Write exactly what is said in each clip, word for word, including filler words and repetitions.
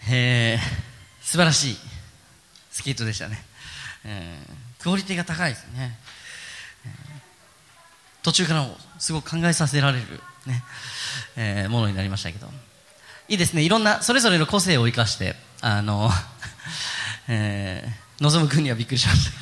えー、素晴らしいスキットでしたね、えー、クオリティが高いですね、えー、途中からもすごく考えさせられる、ねえー、ものになりましたけど、いいですね。いろんなそれぞれの個性を生かしてあの、えー、望む君にはびっくりしました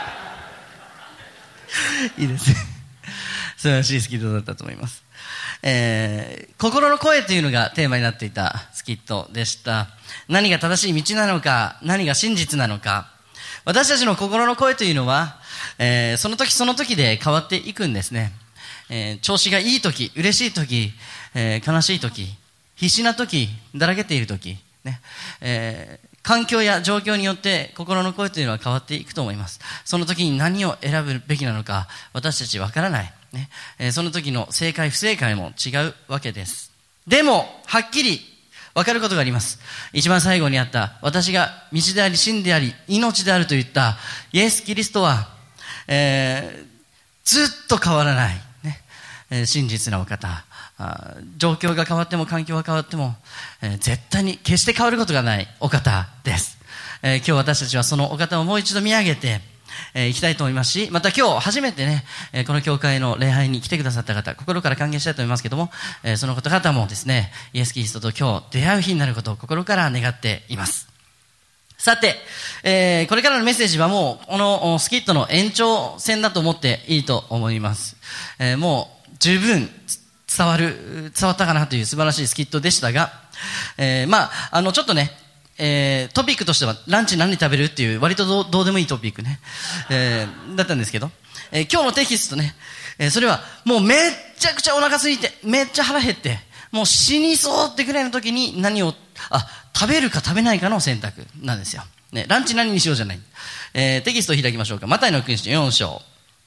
けどいいですね、素晴らしいスキットだったと思います。えー、心の声というのがテーマになっていたスキットでした。何が正しい道なのか、何が真実なのか、私たちの心の声というのは、えー、その時その時で変わっていくんですね。えー、調子がいい時、嬉しい時、えー、悲しい時、必死な時、だらけている時、ねえー、環境や状況によって心の声というのは変わっていくと思います。その時に何を選ぶべきなのか私たちわからない、ねえー、その時の正解不正解も違うわけです。でもはっきりわかることがあります。一番最後にあった、私が道であり真であり命であるといったイエス・キリストは、えー、ずっと変わらない、ねえー、真実なお方、あ状況が変わっても環境が変わっても、えー、絶対に決して変わることがないお方です、えー、今日私たちはそのお方をもう一度見上げて、えー、いきたいと思いますし、また今日初めてね、えー、この教会の礼拝に来てくださった方、心から歓迎したいと思いますけども、えー、その方々もですね、イエス・キリストと今日出会う日になることを心から願っています。さて、えー、これからのメッセージはもうこのスキットの延長線だと思っていいと思います、えー、もう十分伝わる、伝わったかなという素晴らしいスキットでしたが、えー、まあ、あの、ちょっとね、えー、トピックとしては、ランチ何食べるっていう、割とどう、どうでもいいトピックね、えー、だったんですけど、えー、今日のテキストね、えー、それは、もうめっちゃくちゃお腹空いて、めっちゃ腹減って、もう死にそうってくらいの時に何を、あ、食べるか食べないかの選択なんですよ。ね、ランチ何にしようじゃない。えー、テキストを開きましょうか。マタイの福音書よん章。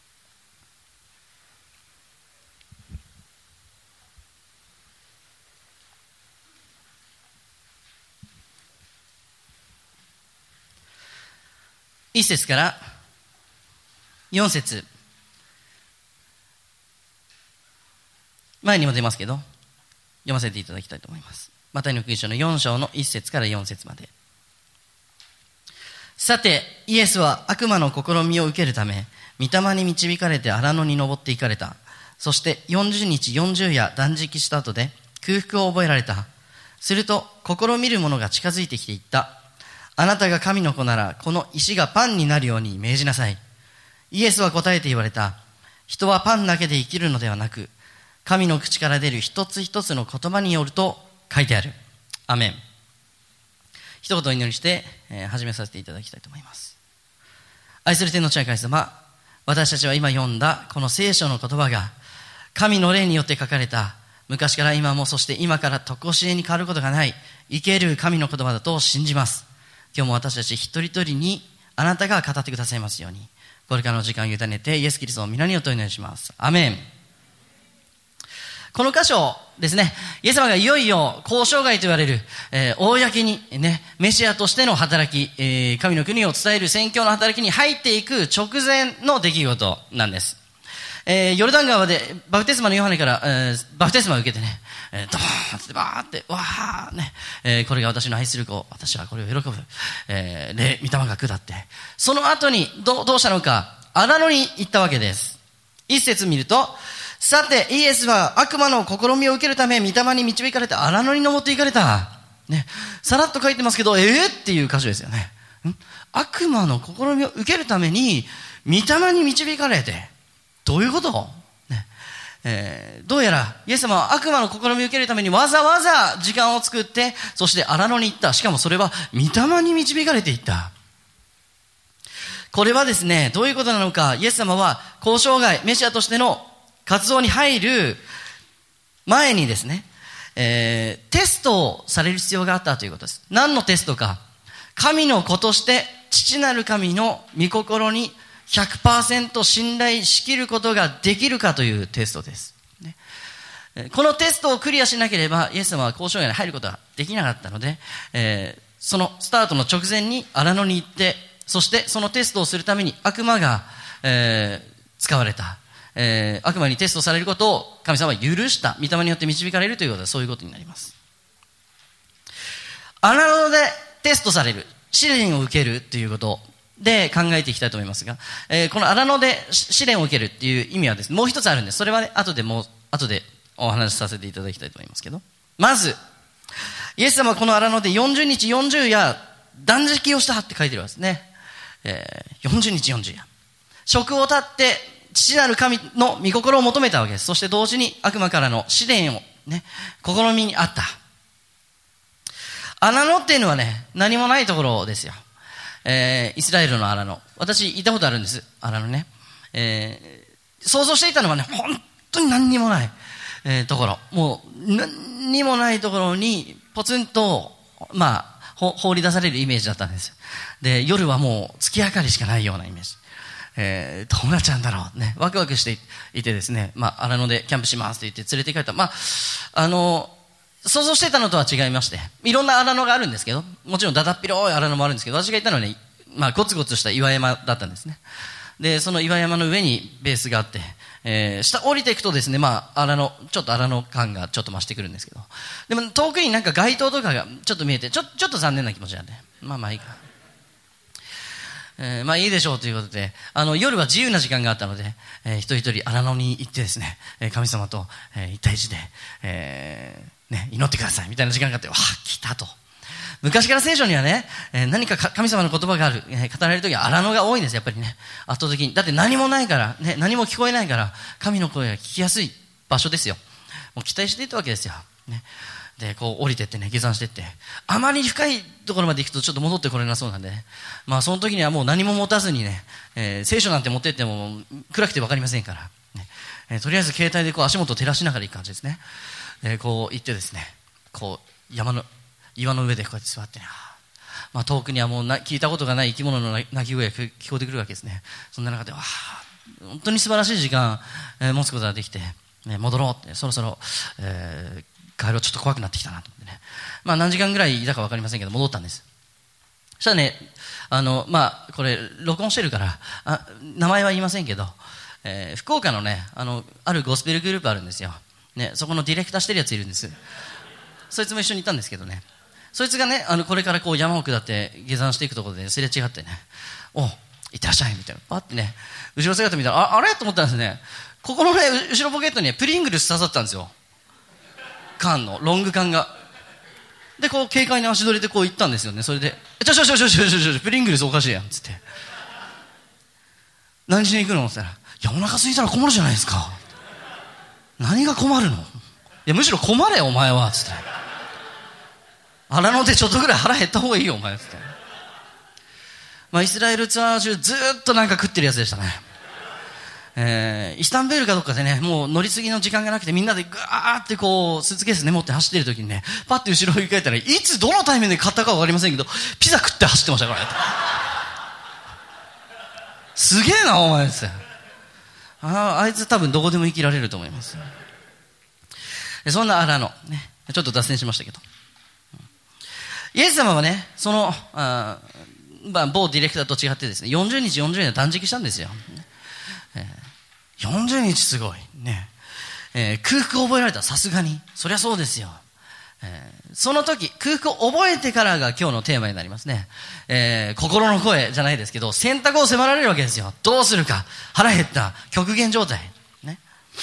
一節から四節、前にも出ますけど読ませていただきたいと思います。マタイの福音書のよん章の一節から四節まで。さてイエスは悪魔の試みを受けるため御霊に導かれて荒野に登っていかれた。そしてよんじゅうにちよんじゅう夜断食した後で空腹を覚えられた。すると試みる者が近づいてきていった。あなたが神の子ならこの石がパンになるように命じなさい。イエスは答えて言われた。人はパンだけで生きるのではなく、神の口から出る一つ一つの言葉によると書いてある。アメン。一言お祈りして、えー、始めさせていただきたいと思います。愛する天の父神様、私たちは今読んだこの聖書の言葉が神の霊によって書かれた、昔から今もそして今から常しえに変わることがない生ける神の言葉だと信じます。今日も私たち一人一人にあなたが語ってくださいますように、これからの時間を委ねてイエス・キリストの皆によってお祈りします。アメン。この箇所ですね、イエス様がいよいよ交渉外と言われる、えー、公にね、メシアとしての働き、えー、神の国を伝える宣教の働きに入っていく直前の出来事なんです。えー、ヨルダン川でバプテスマのヨハネから、えー、バプテスマを受けてね、えー、ドーンってバーってわーね、えー、これが私の愛する子、私はこれを喜ぶ、えー、霊、御霊が下って、その後にどう、どうしたのか、荒野に行ったわけです。一節見ると、さてイエスは悪魔の試みを受けるため御霊に導かれて荒野に登っていかれた、ね、さらっと書いてますけど、えーっていう箇所ですよね。ん悪魔の試みを受けるために御霊に導かれて、どういうこと、ねえー、どうやらイエス様は悪魔の試みを受けるためにわざわざ時間を作って、そして荒野に行った。しかもそれは御霊に導かれていった。これはですね、どういうことなのか。イエス様は交渉外メシアとしての活動に入る前にですね、えー、テストをされる必要があったということです。何のテストか。神の子として父なる神の御心に ひゃくパーセント 信頼しきることができるかというテストです、ね、このテストをクリアしなければイエス様は交渉外に入ることができなかったので、えー、そのスタートの直前に荒野に行って、そしてそのテストをするために悪魔が、えー、使われた。えー、悪魔にテストされることを神様は許した。御霊によって導かれるということはそういうことになります。 荒野でテストされる、試練を受けるっていうことで考えていきたいと思いますが、えー、この荒野で試練を受けるっていう意味はですね、もう一つあるんです。それはね、後でもう、後でお話しさせていただきたいと思いますけど、まず、イエス様はこの荒野でよんじゅうにちよんじゅう夜断食をしたって書いてるわけですね。えー、よんじゅうにちよんじゅう夜。食を絶って父なる神の御心を求めたわけです。そして同時に悪魔からの試練をね、試みにあった。荒野っていうのはね、何もないところですよ。えー、イスラエルの荒野。私行ったことあるんです。荒野ね。えー、想像していたのはね、本当に何にもない、えー、ところ。もう何にもないところにポツンと、まあ、放り出されるイメージだったんです。で、夜はもう月明かりしかないようなイメージ。えー、どうなっちゃうんだろうね。ワクワクしていてですね、まあ、荒野でキャンプしますって言って連れて行かれた。まあ、あの、想像してたのとは違いまして、いろんな荒野があるんですけど、もちろんだだっ広い荒野もあるんですけど、私が行ったのはね、まあ、ゴツゴツした岩山だったんですね。で、その岩山の上にベースがあって、えー、下降りていくとですね、まあ、荒野、ちょっと荒野感がちょっと増してくるんですけど、でも遠くになんか街灯とかがちょっと見えて、ちょ、ちょっと残念な気持ちなんで、まあまあいいか。えー、まあいいでしょうということで、あの、夜は自由な時間があったので、えー、一人一人荒野に行ってですね、神様と、えー、一対一で、えー、ね、祈ってくださいみたいな時間があって、わあ、来たと。昔から聖書にはね、えー、何か神様の言葉がある、えー、語られるときは荒野が多いんです、やっぱりね。圧倒的に。だって何もないから、ね、何も聞こえないから、神の声が聞きやすい場所ですよ。もう期待していったわけですよ。ね。で、こう降りてってね、下山してって、あまり深いところまで行くとちょっと戻ってこれなそうなんで、ね、まあその時にはもう何も持たずにね、えー、聖書なんて持ってっても暗くて分かりませんから、ねえー、とりあえず携帯でこう足元を照らしながら行く感じですね。えー、こう行ってですね、こう山の、岩の上でこうやって座ってね、まあ、遠くにはもうな聞いたことがない生き物の鳴き声が聞こえてくるわけですね。そんな中で、わあ、本当に素晴らしい時間、えー、持つことができて、ね、戻ろうって、そろそろ、えー、帰ろう、ちょっと怖くなってきたなと思ってね。まあ何時間ぐらいいたか分かりませんけど、戻ったんです。そしたらね、あの、まあ、これ、録音してるから、あ、名前は言いませんけど、えー、福岡のね、あの、あるゴスペルグループあるんですよ。ね、そこのディレクターしてるやついるんです。そいつも一緒にいたんですけどね。そいつがね、あの、これからこう山奥だって下山していくところで、ね、すれ違ってね、お、いってらっしゃいみたいな。パッてね、後ろ姿見たら、あ、あれと思ったんですね。ここのね、後ろポケットに、ね、プリングルス刺さってたんですよ。缶の、ロング缶が。で、こう、軽快に足取りでこう行ったんですよね。それで、ちょちょちょちょちょちょちょ、プリングルスおかしいやん、つって。何しに行くのって言ったら、いや、お腹空いたら困るじゃないですか。何が困るの？いや、むしろ困れよ、お前は、つって。荒野でちょっとぐらい腹減った方がいいよ、お前、つって。まあ、イスラエルツアー中ずーっとなんか食ってるやつでしたね。えー、イスタンブールかどっかでね、もう乗り継ぎの時間がなくてみんなでガーってこうスーツケースね持って走ってる時にね、パッて後ろを振り返ったらいつどのタイミングで買ったかわかりませんけどピザ食って走ってましたからね。すげえなお前って。ああいつ多分どこでも生きられると思います。そんな荒野ね、ちょっと脱線しましたけど、イエス様はね、そのあ、まあ、某ディレクターと違ってですね、よんじゅうにちよんじゅうにち断食したんですよ。えー、よんじゅうにちすごいね、えー、空腹を覚えられた。さすがにそりゃそうですよ。えー、その時空腹を覚えてからが今日のテーマになりますね。えー、心の声じゃないですけど選択を迫られるわけですよ。どうするか、腹減った、極限状態ね。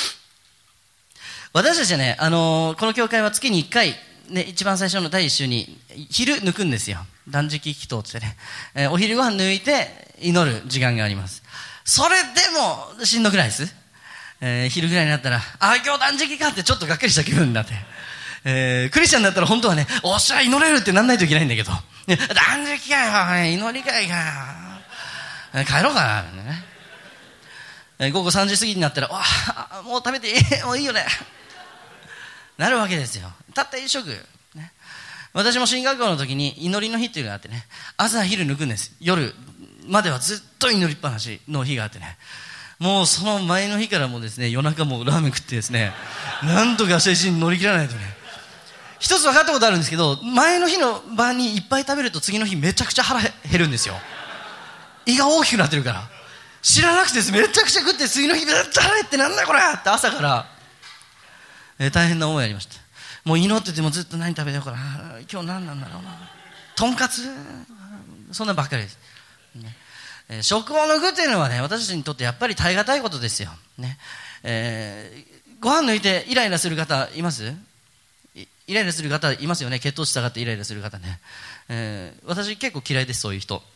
私たちはね、あのー、この教会は月にいっかいね、一番最初の第一週に昼抜くんですよ。断食祈祷ってね、えー、お昼ご飯抜いて祈る時間があります。それでもしんどくないです、えー、昼ぐらいになったら、あ、今日断食かってちょっとがっかりした気分になって、えー、クリスチャンだったら本当はね、おっしゃ祈れるってなんないといけないんだけど、ね、断食かよ、祈り会かよ、えー、帰ろうかな、ねえー、午後さんじ過ぎになったら、わあ、もう食べていい、もういいよねなるわけですよ。たった一食、ね、私も進学校の時に祈りの日っていうのがあってね、朝昼抜くんです。夜まではずっと祈りっぱなしの日があってね、もうその前の日からもですね、夜中もラーメン食ってですね、なんとか明日一日乗り切らないとね。一つ分かったことあるんですけど、前の日の晩にいっぱい食べると次の日めちゃくちゃ腹減るんですよ。胃が大きくなってるから。知らなくてです、めちゃくちゃ食って次の日めっちゃ腹減ってなんだこれって朝から、えー、大変な思いありました。 もう祈っててもずっと何食べようかな、今日何なんだろうな、とんかつ、そんなばっかりです、ねえー、食後の具というのはね、私たちにとってやっぱり耐え難いことですよ、ねえー、ご飯抜いてイライラする方います？イライラする方いますよね。血糖値下がってイライラする方ね、えー、私結構嫌いです、そういう人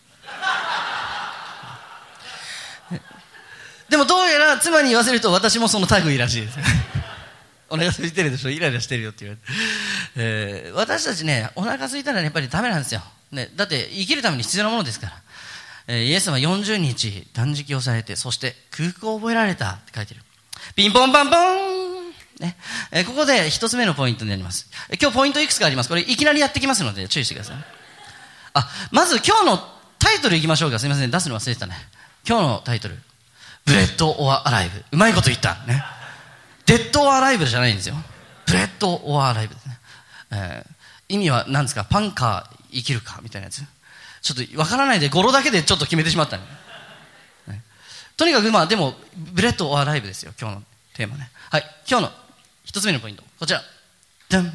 でもどうやら妻に言わせると私もその類らしいですお腹空いてるでしょ、イライラしてるよって言われて、えー、私たちね、お腹空いたら、ね、やっぱりダメなんですよ、ね、だって生きるために必要なものですから、えー、イエス様はよんじゅうにち断食をされて、そして空腹を覚えられたって書いてる。ピンポンパンポン、ねえー、ここで一つ目のポイントになります。えー、今日ポイントいくつかあります。これいきなりやってきますので注意してください。あ、まず今日のタイトルいきましょうか。すみません、出すの忘れてたね。今日のタイトル、ブレッドオアアライブ。うまいこと言ったね。デッドオアアライブじゃないんですよ。ブレッドオアアライブですね、えー、意味は何ですか？パンか生きるかみたいなやつ、ちょっとわからないで語呂だけでちょっと決めてしまったね、ね、とにかくまあでもブレッドオアアライブですよ、今日のテーマね。はい、今日の一つ目のポイント、こちら、ダン。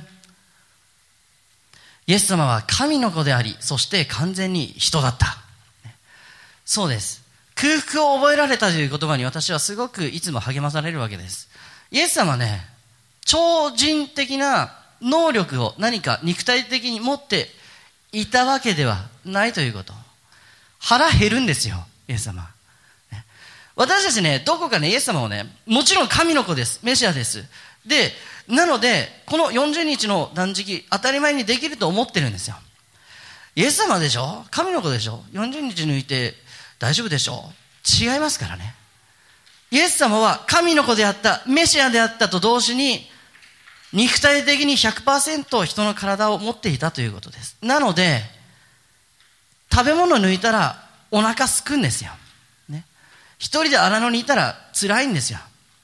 イエス様は神の子であり、そして完全に人だった。そうです。空腹を覚えられたという言葉に私はすごくいつも励まされるわけです。イエス様はね、超人的な能力を何か肉体的に持っていたわけではないということ。腹減るんですよ、イエス様。ね、私たちね、どこかね、イエス様をね、もちろん神の子です。メシアです。で、なので、このよんじゅうにちの断食、当たり前にできると思ってるんですよ。イエス様でしょ？神の子でしょ？よんじゅうにち抜いて大丈夫でしょ？違いますからね。イエス様は神の子であった、メシアであったと同時に、肉体的に ひゃくパーセント 人の体を持っていたということです。なので、食べ物を抜いたらお腹すくんですよ。ね。一人で荒野にいたら辛いんですよ。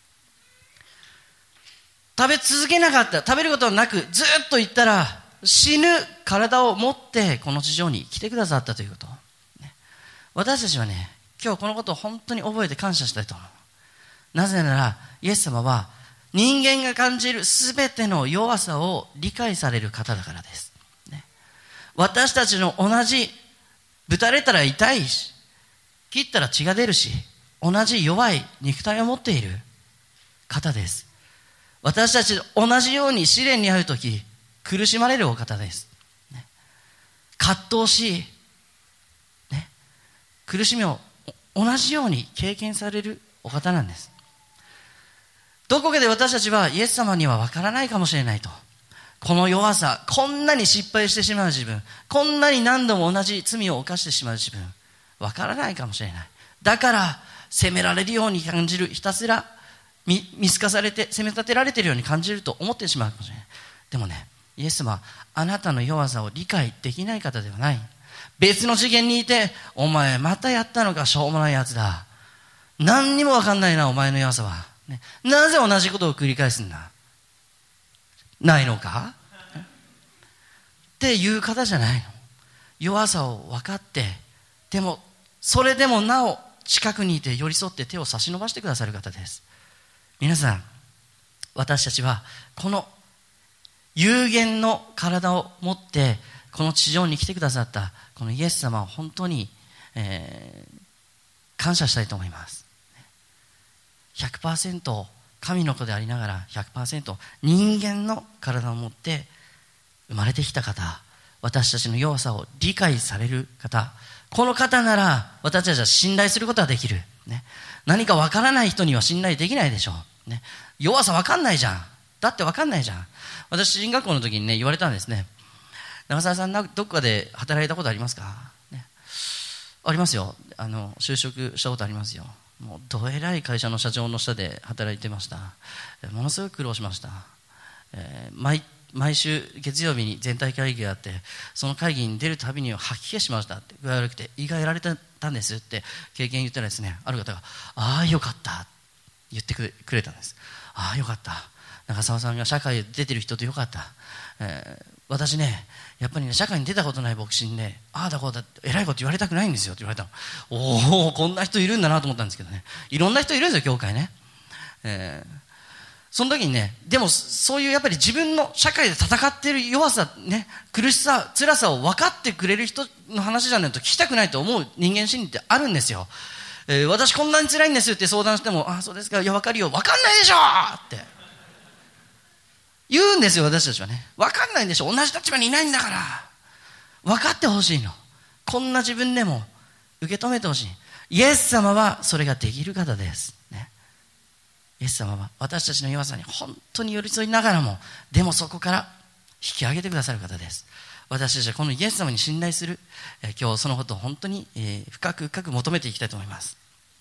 食べ続けなかった、食べることなくずっといったら死ぬ体を持ってこの地上に来てくださったということ。ね、私たちはね、今日このことを本当に覚えて感謝したいと思う。なぜなら、イエス様は人間が感じるすべての弱さを理解される方だからです。ね、私たちの同じ、ぶたれたら痛いし、切ったら血が出るし、同じ弱い肉体を持っている方です。私たちと同じように試練に遭うとき、苦しまれるお方です。ね、葛藤し、ね、苦しみを同じように経験されるお方なんです。どこかで私たちはイエス様には分からないかもしれないと。この弱さ、こんなに失敗してしまう自分、こんなに何度も同じ罪を犯してしまう自分、分からないかもしれない。だから責められるように感じる、ひたすら 見, 見透かされて責め立てられているように感じると思ってしまうかもしれない。でもね、イエス様はあなたの弱さを理解できない方ではない。別の次元にいて、お前またやったのか、しょうもないやつだ、何にも分かんないなお前の弱さは、ね、なぜ同じことを繰り返すんだ、ないのかっていう方じゃないの。弱さを分かって、でもそれでもなお近くにいて寄り添って手を差し伸ばしてくださる方です。皆さん、私たちはこの有限の体を持ってこの地上に来てくださったこのイエス様を本当に、えー、感謝したいと思います。 ひゃくパーセント 神の子でありながら ひゃくパーセント 人間の体を持って生まれてきた方、私たちの弱さを理解される方、この方なら私たちは信頼することができる、ね、何か分からない人には信頼できないでしょう、ね、弱さ分かんないじゃん、だって分かんないじゃん。私進学校の時にね言われたんですね。長澤さん、どこかで働いたことありますか、ね、ありますよ。あの就職したことありますよ。もうどえらい会社の社長の下で働いてました。ものすごく苦労しました。えー、毎, 毎週月曜日に全体会議があって、その会議に出るたびに吐き気しましたって具合悪くて胃がやられたんですって経験言ったらですね、ある方がああよかった言ってく れ, くれたんです。ああよかった、長澤さんが社会で出てる人とよかった、えー、私ねやっぱりね社会に出たことない牧師にね、ああだこうだ偉いこと言われたくないんですよって言われたの。おお、こんな人いるんだなと思ったんですけどね、いろんな人いるんですよ教会ね、えー、 その時にね、でもそういうやっぱり自分の社会で戦っている弱さ、ね、苦しさ、辛さを分かってくれる人の話じゃないと聞きたくないと思う人間心理ってあるんですよ。えー、私こんなに辛いんですって相談しても、あ、そうですか、いや分かるよ、分かんないでしょって言うんですよ、私たちはね。分かんないんでしょ、同じ立場にいないんだから。分かってほしいの。こんな自分でも受け止めてほしい。イエス様はそれができる方です、ね、イエス様は私たちの弱さに本当に寄り添いながらも、でもそこから引き上げてくださる方です。私たちはこのイエス様に信頼する、えー、今日そのことを本当に、えー、深く深く求めていきたいと思います。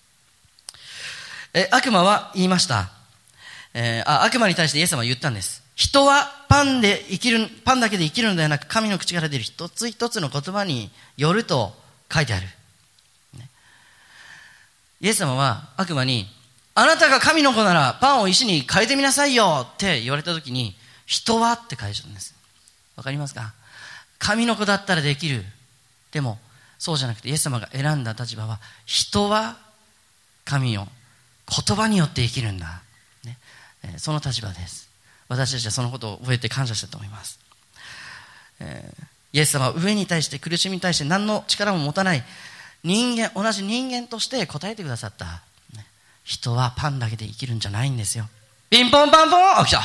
えー、悪魔は言いました、えー、あ悪魔に対してイエス様は言ったんです。人はパンで生きる、パンだけで生きるのではなく、神の口から出る一つ一つの言葉によると書いてある、ね、イエス様は悪魔に、あなたが神の子ならパンを石に変えてみなさいよって言われたときに、人はって書いてあるんです。わかりますか？神の子だったらできる。でもそうじゃなくて、イエス様が選んだ立場は、人は神の言葉によって生きるんだ、ね、その立場です。私たちはそのことを覚えて感謝したと思います。えー、イエス様は上に対して、苦しみに対して何の力も持たない人間、同じ人間として答えてくださった、ね、人はパンだけで生きるんじゃないんですよ。ピンポンパンポン、あ、来た。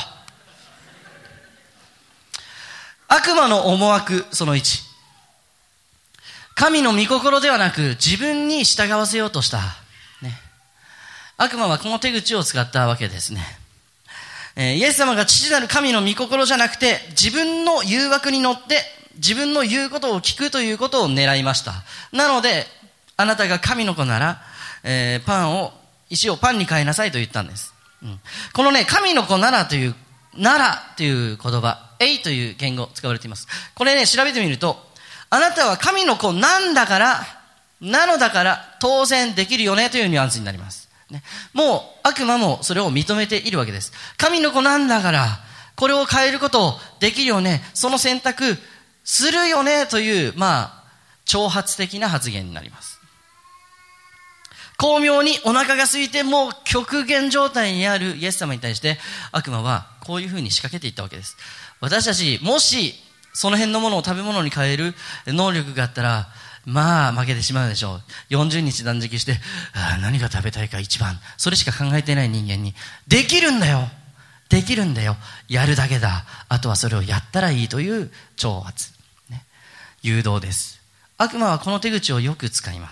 悪魔の思惑そのいち、神の御心ではなく自分に従わせようとした、ね、悪魔はこの手口を使ったわけですね。えー、イエス様が父なる神の御心じゃなくて、自分の誘惑に乗って自分の言うことを聞くということを狙いました。なので、あなたが神の子なら、えー、パンを石をパンに変えなさいと言ったんです、うん、このね、神の子ならという、ならという言葉、えいという言語使われています。これね、調べてみると、あなたは神の子なんだから、なのだから当然できるよねというニュアンスになります、ね、もう悪魔もそれを認めているわけです。神の子なんだからこれを変えることできるよね、その選択するよねという、まあ挑発的な発言になります。巧妙にお腹が空いてもう極限状態にあるイエス様に対して、悪魔はこういうふうに仕掛けていったわけです。私たちもしその辺のものを食べ物に変える能力があったら、まあ負けてしまうでしょう。よんじゅうにち断食して、あ何が食べたいか一番、それしか考えていない人間に、できるんだよできるんだよやるだけだ、あとはそれをやったらいいという挑発、ね、誘導です。悪魔はこの手口をよく使います。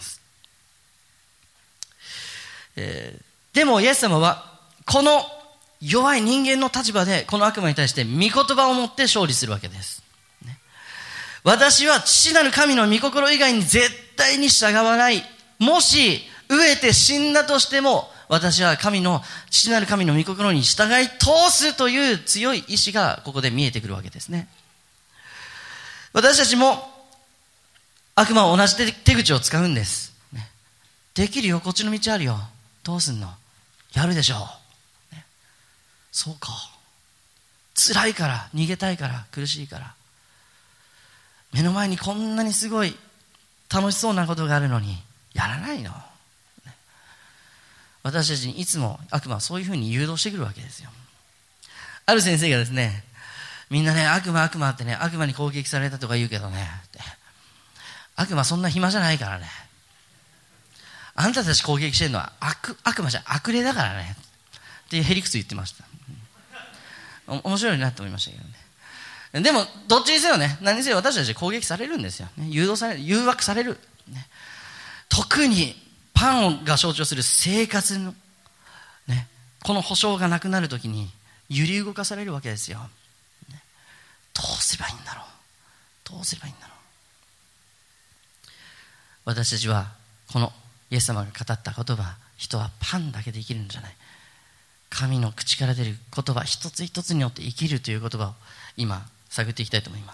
えー、でもイエス様はこの弱い人間の立場でこの悪魔に対して御言葉を持って勝利するわけです、ね、私は父なる神の御心以外に絶対に従わない。もし飢えて死んだとしても、私は神の父なる神の御心に従い通すという強い意志がここで見えてくるわけですね。私たちも悪魔は同じ手口を使うんです、ね、できるよ、こっちの道あるよ、どうすんの、やるでしょう、ね、そうか、辛いから、逃げたいから、苦しいから、目の前にこんなにすごい楽しそうなことがあるのにやらないの、ね、私たちにいつも悪魔はそういうふうに誘導してくるわけですよ。ある先生がですね、みんなね、悪魔悪魔ってね、悪魔に攻撃されたとか言うけどねって、悪魔そんな暇じゃないからね、あんたたち攻撃してるのは 悪, 悪魔じゃ悪霊だからねっていうへりくつ言ってました。お面白いなと思いましたけどね。でもどっちにせよね、何にせよ私たち攻撃されるんですよ、ね、誘導される、誘惑される、ね、特にパンが象徴する生活の、ね、この保証がなくなるときに揺り動かされるわけですよ、ね、どうすればいいんだろうどうすればいいんだろう。私たちはこのイエス様が語った言葉、人はパンだけで生きるんじゃない、神の口から出る言葉一つ一つによって生きるという言葉を今探っていきたいと思います。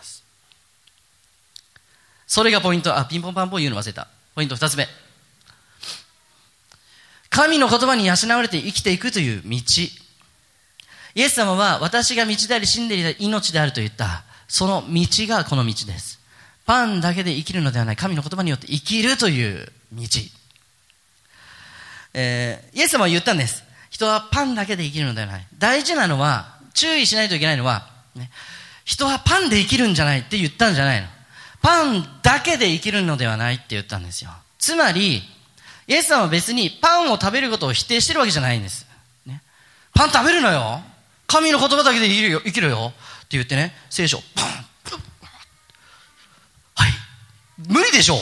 それがポイント。あ、ピンポンパンポン言うの忘れた。ポイント二つ目、神の言葉に養われて生きていくという道。イエス様は私が道であり真理であり命であると言った、その道がこの道です。パンだけで生きるのではない、神の言葉によって生きるという道、えー、イエス様は言ったんです。 人はパンだけで生きるのではない。大事なのは、注意しないといけないのは、ね、人はパンで生きるんじゃないって言ったんじゃないの。パンだけで生きるのではないって言ったんですよ。つまり、イエスさんは別にパンを食べることを否定してるわけじゃないんです。ね、パン食べるのよ。神の言葉だけで生きるよ、生きるよって言ってね、聖書、パン、はい。無理でしょ。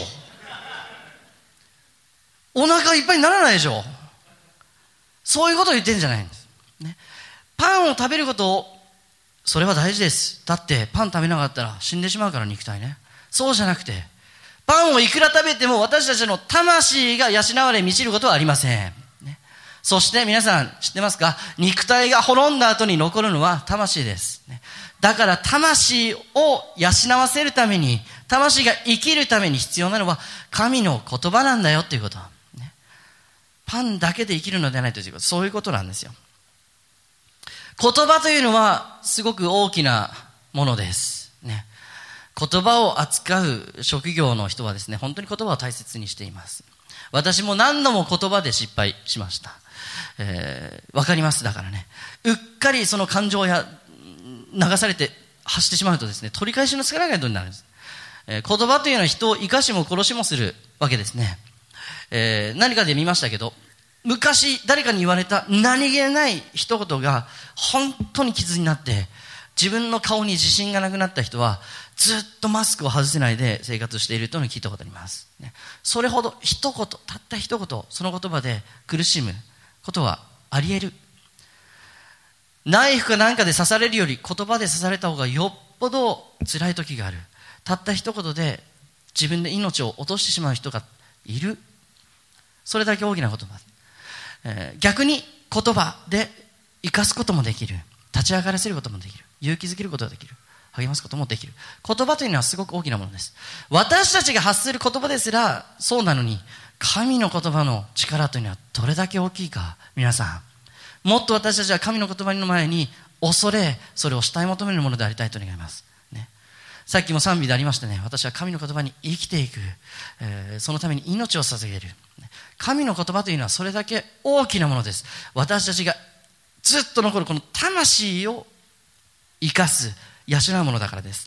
お腹いっぱいにならないでしょ。そういうことを言ってるんじゃないんです。ね、パンを食べることを、それは大事です。だってパン食べなかったら死んでしまうから、肉体ね。そうじゃなくて、パンをいくら食べても私たちの魂が養われ満ちることはありません。ね、そして皆さん知ってますか？肉体が滅んだ後に残るのは魂です。ね、だから魂を養わせるために、魂が生きるために必要なのは神の言葉なんだよっていうこと。ね、パンだけで生きるのではないということ、そういうことなんですよ。言葉というのはすごく大きなものです。ね、言葉を扱う職業の人はですね、本当に言葉を大切にしています。私も何度も言葉で失敗しました。えー、わかります。だからね、うっかりその感情や流されて発してしまうとですね、取り返しのつかないことになるんです。えー、言葉というのは人を生かしも殺しもするわけですね。えー、何かで見ましたけど、昔誰かに言われた何気ない一言が本当に傷になって、自分の顔に自信がなくなった人はずっとマスクを外せないで生活しているというのを聞いたことあります。ね、それほど一言、たった一言、その言葉で苦しむことはあり得る。ナイフか何かで刺されるより言葉で刺された方がよっぽど辛い時がある。たった一言で自分で命を落としてしまう人がいる。それだけ大きな言葉。えー、逆に言葉で生かすこともできる。立ち上がらせることもできる。勇気づけることができる。励ますこともできる。言葉というのはすごく大きなものです。私たちが発する言葉ですらそうなのに、神の言葉の力というのはどれだけ大きいか。皆さん、もっと私たちは神の言葉の前に恐れ、それを主体求めるものでありたいと願います。ね、さっきも賛美でありましたね。私は神の言葉に生きていく、えー、そのために命を捧げる。神の言葉というのはそれだけ大きなものです。私たちがずっと残るこの魂を生かす、養うものだからです。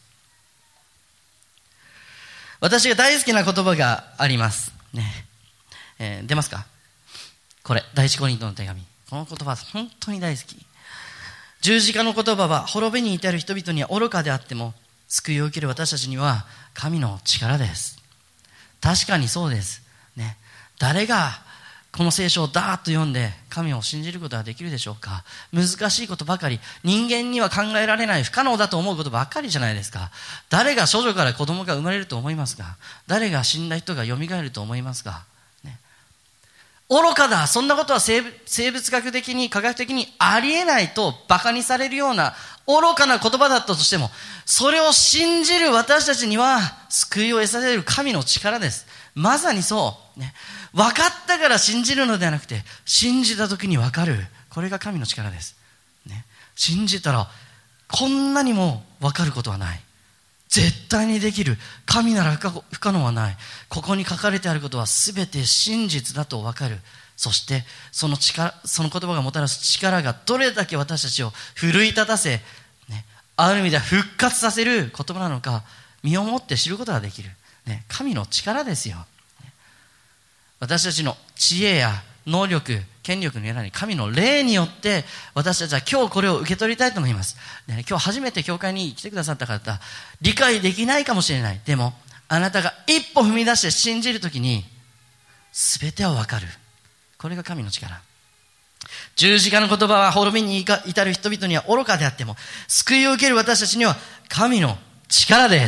私が大好きな言葉があります、ねえー、出ますか？これ、第一コリントの手紙。この言葉本当に大好き。十字架の言葉は滅びに至る人々には愚かであっても、救いを受ける私たちには神の力です。確かにそうです、ね、誰がこの聖書をダーッと読んで神を信じることができるでしょうか？難しいことばかり、人間には考えられない不可能だと思うことばかりじゃないですか。誰が処女から子供が生まれると思いますか？誰が死んだ人がよみがえると思いますか？ね、愚かだ、そんなことは生物、生物学的に科学的にありえないとバカにされるような愚かな言葉だったとしても、それを信じる私たちには救いを得させる神の力です。まさにそう、ね、分かったから信じるのではなくて、信じた時に分かる。これが神の力です、ね、信じたらこんなにも分かることはない。絶対にできる。神なら不可能はない。ここに書かれてあることは全て真実だと分かる。そしてその力、その言葉がもたらす力がどれだけ私たちを奮い立たせ、ね、ある意味では復活させる言葉なのか、身をもって知ることができる、ね、神の力ですよ。私たちの知恵や能力、権力のように神の霊によって私たちは今日これを受け取りたいと思います。でね、今日初めて教会に来てくださった方、理解できないかもしれない。でもあなたが一歩踏み出して信じるときに全ては分かる。これが神の力。十字架の言葉は滅びに至る人々には愚かであっても、救いを受ける私たちには神の力です。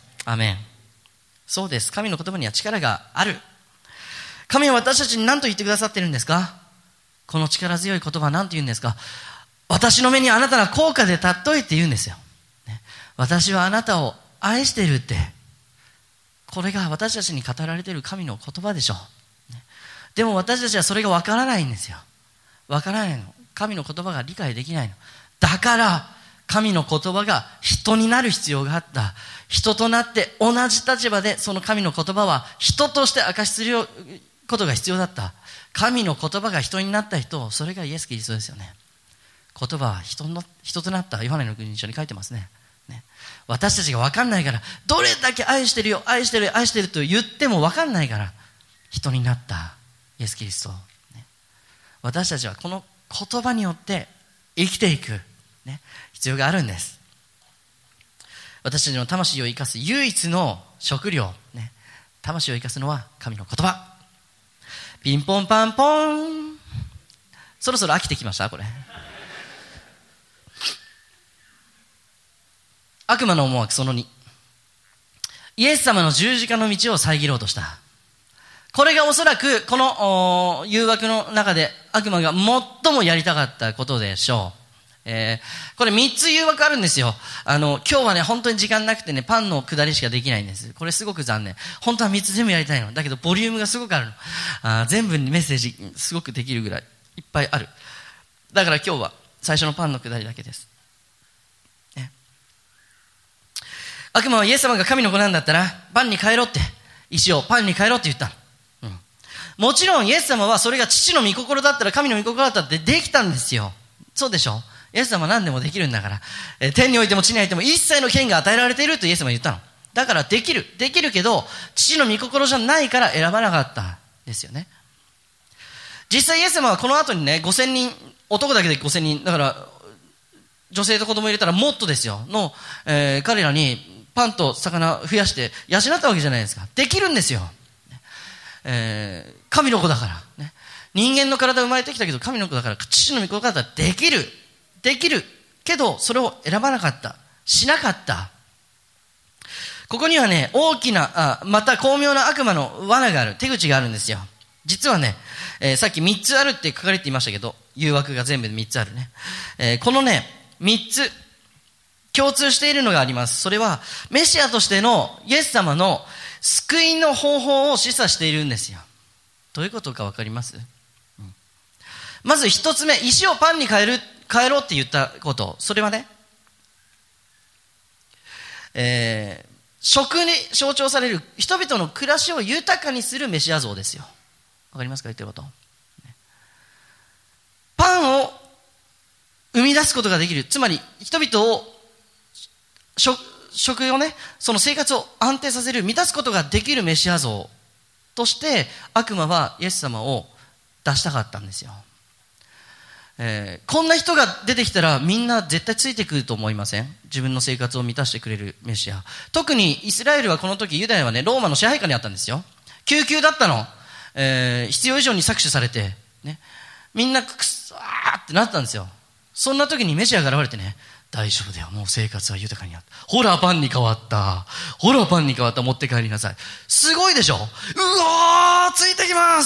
アメン。そうです。神の言葉には力がある。神は私たちに何と言ってくださっているんですか？この力強い言葉は何と言うんですか？私の目にあなたが高価で尊いって言うんですよ、ね、私はあなたを愛しているって、これが私たちに語られている神の言葉でしょう、ね、でも私たちはそれがわからないんですよ。わからないの。神の言葉が理解できないの。だから神の言葉が人になる必要があった。人となって同じ立場でその神の言葉は人として明かしすることが必要だった。 神の言葉が人になった人、それがイエス・キリストですよね。言葉は人の人となった。ヨハネの福音書に書いてますね。ね、私たちが分かんないから、どれだけ愛してるよ、愛してる、愛してると言っても分かんないから、人になったイエス・キリスト、ね、私たちはこの言葉によって生きていく、ね、必要があるんです。私たちの魂を生かす唯一の食料、ね、魂を生かすのは神の言葉。ピンポンパンポン。そろそろ飽きてきましたこれ。悪魔の思惑そのに、イエス様の十字架の道を遮ろうとした。これがおそらくこの誘惑の中で悪魔が最もやりたかったことでしょう。えー、これみっつ誘惑あるんですよ。あの今日はね本当に時間なくてね、パンの下りしかできないんです。これすごく残念。本当はみっつ全部やりたいのだけど、ボリュームがすごくあるの。あ全部にメッセージすごくできるぐらいいっぱいある。だから今日は最初のパンの下りだけです。悪魔はイエス様が神の子なんだったらパンに変えろって、石をパンに変えろって言った、うん、もちろんイエス様はそれが父の御心だったら、神の御心だったってできたんですよ。そうでしょ。イエス様は何でもできるんだから、え天においても地においても一切の権が与えられているとイエス様は言ったの。だからできるできるけど、父の御心じゃないから選ばなかったんですよね。実際イエス様はこの後にね、ごせんにん、男だけでごせんにんだから、女性と子供入れたらもっとですよの、えー、彼らにパンと魚増やして養ったわけじゃないですか。できるんですよ、えー、神の子だから、ね、人間の体生まれてきたけど神の子だから父の御子だったらできるできるけど、それを選ばなかった、しなかった。ここにはね、大きなあまた巧妙な悪魔の罠がある、手口があるんですよ。実はね、えー、さっきみっつあるって書かれていましたけど、誘惑が全部でみっつあるね、えー、このねみっつ共通しているのがあります。それはメシアとしてのイエス様の救いの方法を示唆しているんですよ。どういうことか分かります？うん、まず一つ目、石をパンに変える変えろって言ったこと、それはね、えー、食に象徴される人々の暮らしを豊かにするメシア像ですよ。分かりますか言ってること。パンを生み出すことができる、つまり人々を食, 食をね、その生活を安定させる、満たすことができるメシア像として悪魔はイエス様を出したかったんですよ。えー、こんな人が出てきたらみんな絶対ついてくると思いません？自分の生活を満たしてくれるメシア。特にイスラエルはこの時、ユダヤはねローマの支配下にあったんですよ。救急だったの、えー、必要以上に搾取されて、ね、みんなくそーってなったんですよ。そんな時にメシアが現れてね、大丈夫だよ、もう生活は豊かになった、ほらパンに変わった、ほらパンに変わった、持って帰りなさい。すごいでしょ。うおー、ついてきます。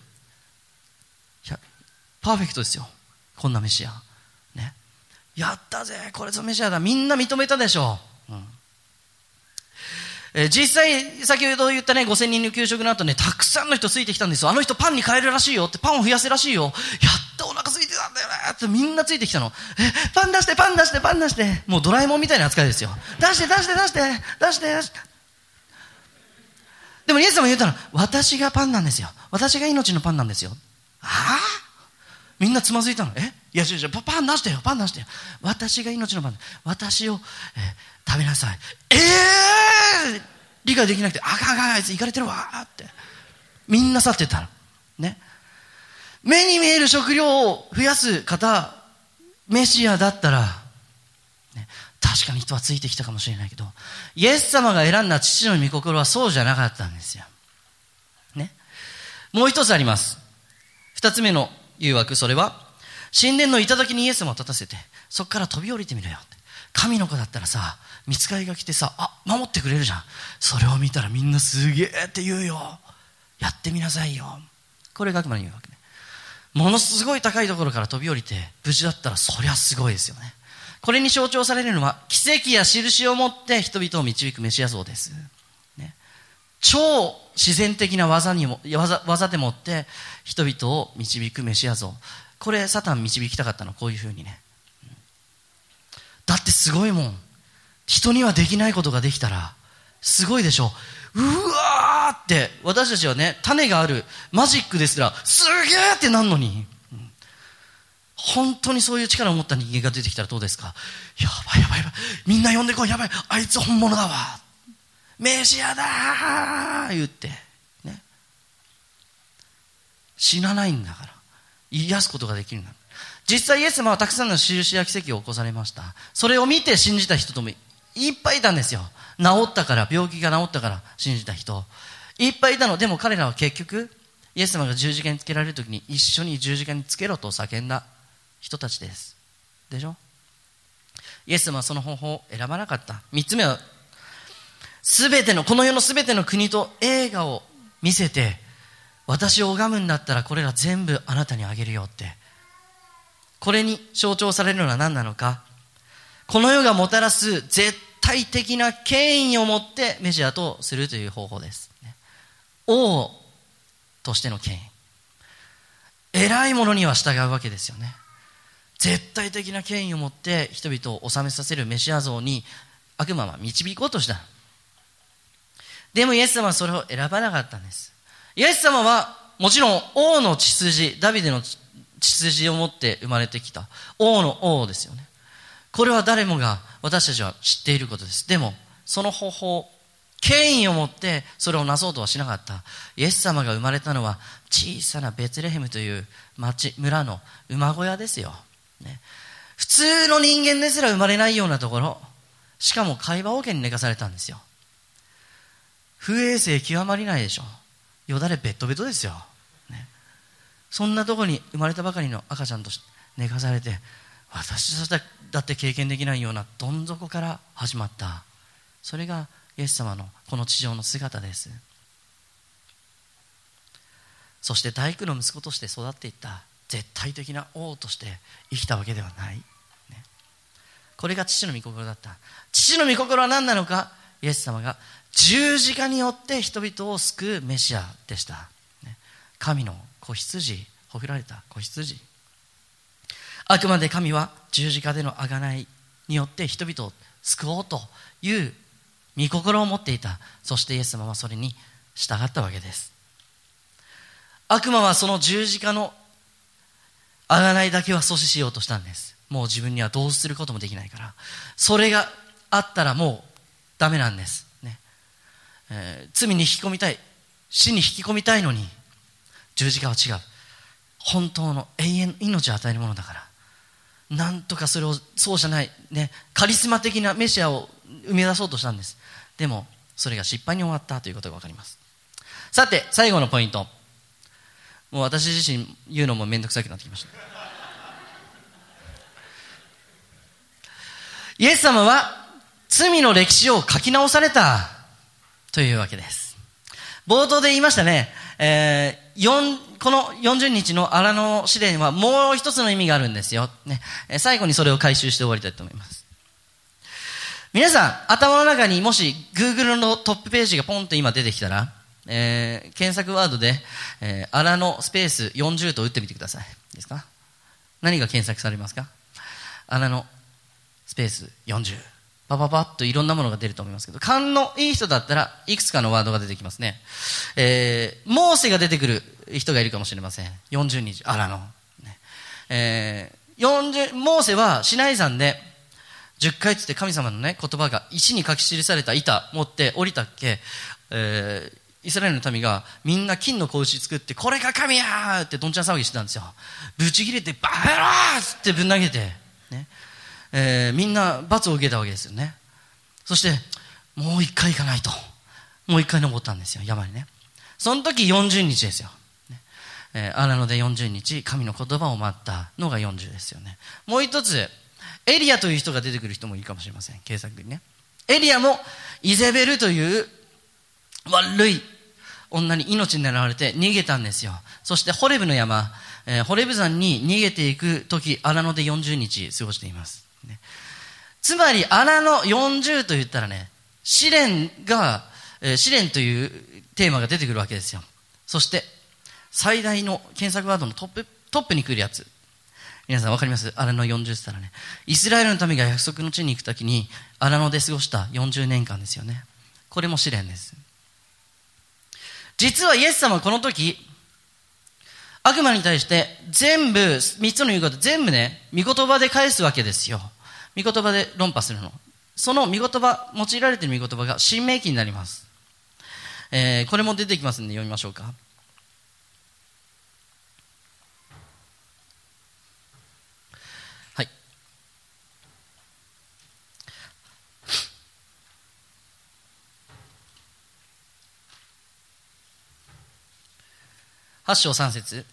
パーフェクトですよ、こんなメシア、ね、やったぜ、これぞメシアだ、みんな認めたでしょ、うんえー、実際先ほど言ったねごせんにんの給食の後ね、たくさんの人ついてきたんですよ。あの人パンに変えるらしいよって、パンを増やせらしいよ、やったお腹空いてたんだよねってみんなついてきたの。えパン出してパン出してパン出して、もうドラえもんみたいな扱いですよ。出して出して出して出して出して。でもイエス様言ったの、私がパンなんですよ、私が命のパンなんですよ。ああ、みんなつまずいたの。えいや違う違う、パン出してよ、パン出してよ、私が命のパン、私を、えー、食べなさい。えー理解できなくて、あかんあかん、あいつイカれてるわって、みんな去ってったのね。目に見える食料を増やす方、メシアだったら、ね、確かに人はついてきたかもしれないけど、イエス様が選んだ父の御心はそうじゃなかったんですよ、ね、もう一つあります。二つ目の誘惑、それは神殿の頂にイエス様を立たせて、そこから飛び降りてみろよって。神の子だったらさ、御使いが来てさ、あ、守ってくれるじゃん。それを見たらみんなすげえって言うよ、やってみなさいよ。これが悪魔の誘惑ね。ものすごい高いところから飛び降りて無事だったら、そりゃすごいですよね。これに象徴されるのは奇跡や印を持って人々を導くメシア像です、ね、超自然的な技にも 技, 技でもって人々を導くメシア像。これサタン導きたかったの、こういうふうにね。だってすごいもん、人にはできないことができたらすごいでしょ。うわわーって、私たちはね、種があるマジックですら、すげーってなんのに、うん、本当にそういう力を持った人間が出てきたらどうですか。やばいやばいやばい、みんな呼んでこい、やばい、あいつ本物だわ、メシアだー言って、ね、死なないんだから、癒すことができるんだ。実際イエス様はたくさんの印や奇跡を起こされました。それを見て信じた人ともいっぱいいたんですよ。治ったから、病気が治ったから信じた人いっぱいいたの。でも彼らは結局イエス様が十字架につけられる時に一緒に十字架につけろと叫んだ人たちですでしょ。イエス様はその方法を選ばなかった。三つ目は、すべてのこの世のすべての国と映画を見せて、私を拝むんだったらこれら全部あなたにあげるよって。これに象徴されるのは何なのか。この世がもたらす絶対的な権威を持ってメシアとするという方法です。王としての権威。偉いものには従うわけですよね。絶対的な権威を持って人々を治めさせるメシア像に悪魔は導こうとした。でもイエス様はそれを選ばなかったんです。イエス様はもちろん王の血筋、ダビデの血筋を持って生まれてきた王の王ですよね。これは誰もが私たちは知っていることです。でもその方法、権威を持ってそれをなそうとはしなかった。イエス様が生まれたのは小さなベツレヘムという町村の馬小屋ですよ、ね、普通の人間ですら生まれないようなところ、しかも貝羽桶に寝かされたんですよ。不衛生極まりないでしょ。よだれベッドベトですよ、ね、そんなところに生まれたばかりの赤ちゃんとして寝かされて、私たちだって経験できないようなどん底から始まった、それがイエス様のこの地上の姿です。そして大工の息子として育っていった絶対的な王として生きたわけではない、ね、これが父の御心だった。父の御心は何なのか。イエス様が十字架によって人々を救うメシアでした、ね、神の子羊、ほふられた子羊。あくまで神は十字架での贖いによって人々を救おうという御心を持っていた。そしてイエス様はそれに従ったわけです。悪魔はその十字架の贖いだけは阻止しようとしたんです。もう自分にはどうすることもできないから。それがあったらもうダメなんです、ねえー、罪に引き込みたい、死に引き込みたいのに、十字架は違う。本当の永遠の命を与えるものだから、なんとかそれをそうじゃない、ね、カリスマ的なメシアを生み出そうとしたんです。でもそれが失敗に終わったということが分かります。さて最後のポイント、もう私自身言うのもめんどくさくなってきました。イエス様は罪の歴史を書き直されたというわけです。冒頭で言いましたね、えー、よんこのよんじゅうにちの荒野試練はもう一つの意味があるんですよ、ね、最後にそれを回収して終わりたいと思います。皆さん頭の中にもし Google のトップページがポンと今出てきたら、えー、検索ワードで、えー、荒野スペースよんじゅうと打ってみてください。いいですか。何が検索されますか。荒野スペースよんじゅう、パパパッといろんなものが出ると思いますけど、勘のいい人だったらいくつかのワードが出てきますね。えー、モーセが出てくる人がいるかもしれません。よんじゅうにち荒野、ねえー、よんじゅうモーセはシナイ山でじゅっかいつって神様のね言葉が石に書き記された板持って降りたっけ、えー、イスラエルの民がみんな金の子牛作って、これが神やーってどんちゃん騒ぎしてたんですよ。ぶち切れてバカ野郎ーってぶん投げて、ねえー、みんな罰を受けたわけですよね。そしてもう一回行かないと、もう一回登ったんですよ、山にね。その時よんじゅうにちですよ、ねえー、荒野でよんじゅうにち神の言葉を待ったのがよんじゅうですよね。もう一つエリアという人が出てくる人もいるかもしれません。検索にね、エリアもイゼベルという悪い女に命に狙われて逃げたんですよ。そしてホレブの山、えー、ホレブ山に逃げていく時、荒野でよんじゅうにち過ごしています、ね、つまり荒野よんじゅうと言ったらね、試練が、えー、試練というテーマが出てくるわけですよ。そして最大の検索ワードのトップトップに来るやつ、皆さん分かります。荒野よんじゅうって言ったらね、イスラエルの民が約束の地に行くときに荒野で過ごしたよんじゅうねんかんですよね。これも試練です。 実はイエス様はこの時、悪魔に対して全部、三つの言うこと全部ね、御言葉で返すわけですよ。御言葉で論破するの。その御言葉、用いられている御言葉が新明記になります。えー、これも出てきますので読みましょうか。はい。はち章さん節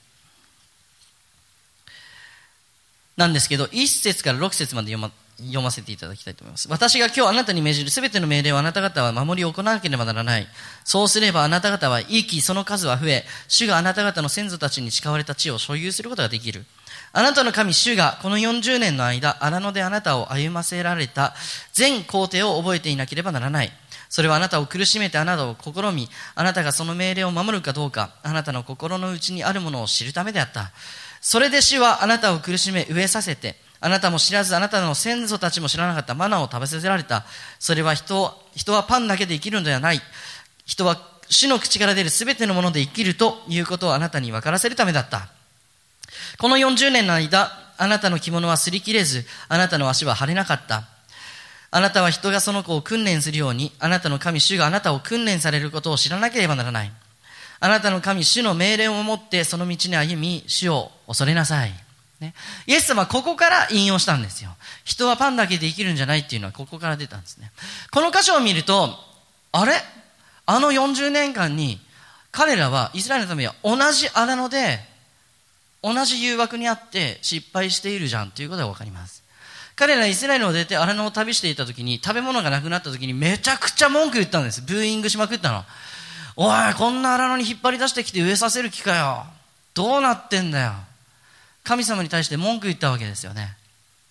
なんですけど、いち節からろく節まで読ま読ませていただきたいと思います。私が今日あなたに命じるすべての命令をあなた方は守り行わなければならない。そうすればあなた方は生き、その数は増え、主があなた方の先祖たちに誓われた地を所有することができる。あなたの神主がこのよんじゅうねんの間、荒野であなたを歩ませられた全工程を覚えていなければならない。それはあなたを苦しめてあなたを試み、あなたがその命令を守るかどうか、あなたの心の内にあるものを知るためであった。それで主はあなたを苦しめ、飢えさせて、あなたも知らず、あなたの先祖たちも知らなかったマナを食べさせられた。それは人を、人はパンだけで生きるのではない。人は主の口から出るすべてのもので生きるということをあなたに分からせるためだった。このよんじゅうねんの間、あなたの着物は擦り切れず、あなたの足は腫れなかった。あなたは人がその子を訓練するように、あなたの神主があなたを訓練されることを知らなければならない。あなたの神主の命令を守ってその道に歩み、主を恐れなさい。ね、イエス様はここから引用したんですよ。人はパンだけで生きるんじゃないっていうのはここから出たんですね。この箇所を見ると、あれあのよんじゅうねんかんに彼らはイスラエルのためには同じ荒野で同じ誘惑にあって失敗しているじゃんということが分かります。彼らイスラエルを出て荒野を旅していた時に、食べ物がなくなった時にめちゃくちゃ文句言ったんです。ブーイングしまくったの。おい、こんな荒野に引っ張り出してきて飢えさせる気かよ。どうなってんだよ。神様に対して文句言ったわけですよね。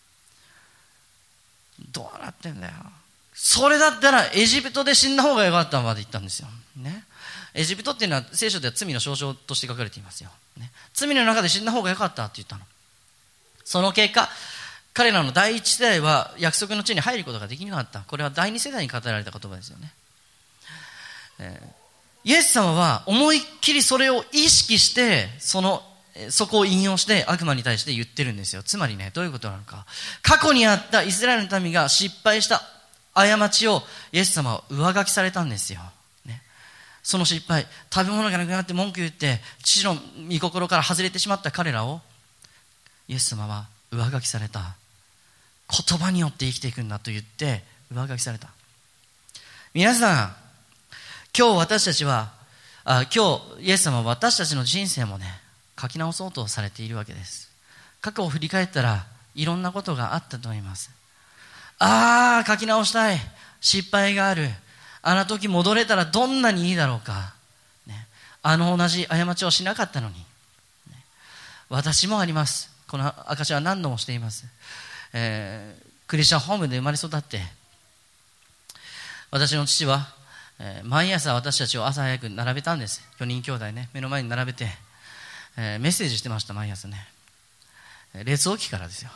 どうなってんだよ。それだったらエジプトで死んだ方がよかったまで言ったんですよ、ね、エジプトっていうのは聖書では罪の象徴として書かれていますよ、ね、罪の中で死んだ方がよかったって言ったの。その結果、彼らの第一世代は約束の地に入ることができなかった。これは第二世代に語られた言葉ですよね、えー、イエス様は思いっきりそれを意識してそのそこを引用して悪魔に対して言ってるんですよ。つまりね、どういうことなのか。過去にあったイスラエルの民が失敗した過ちをイエス様は上書きされたんですよ、ね、その失敗、食べ物がなくなって文句言って父の御心から外れてしまった彼らをイエス様は上書きされた。言葉によって生きていくんだと言って上書きされた。皆さん、今日私たちはあ今日イエス様は私たちの人生もね書き直そうとされているわけです。過去を振り返ったらいろんなことがあったと思います。ああ、書き直したい。失敗がある。あの時戻れたらどんなにいいだろうか、ね、あの同じ過ちをしなかったのに、ね、私もあります。この証は何度もしています、えー、クリスチャンホームで生まれ育って、私の父は、えー、毎朝私たちを朝早く並べたんです。よにん兄弟ね、目の前に並べてえー、メッセージしてました。毎朝ね、列起きからですよ。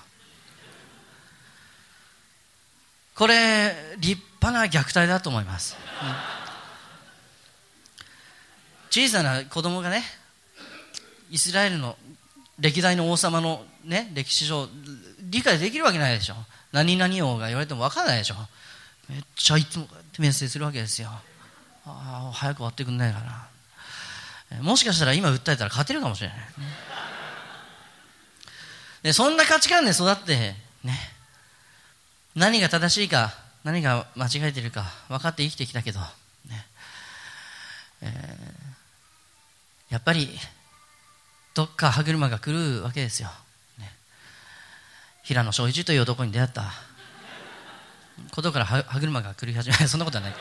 これ立派な虐待だと思います、うん、小さな子供がね、イスラエルの歴代の王様の、ね、歴史上理解できるわけないでしょ。何々王が言われても分からないでしょ。めっちゃいつもメッセージするわけですよ。ああ、早く終わってくんないかな。もしかしたら今訴えたら勝てるかもしれない、ね、でそんな価値観で育ってね、何が正しいか何が間違えているか分かって生きてきたけど、ねえー、やっぱりどっか歯車が来るわけですよ、ね、平野翔一という男に出会ったことから歯車が来る始めそんなことはない、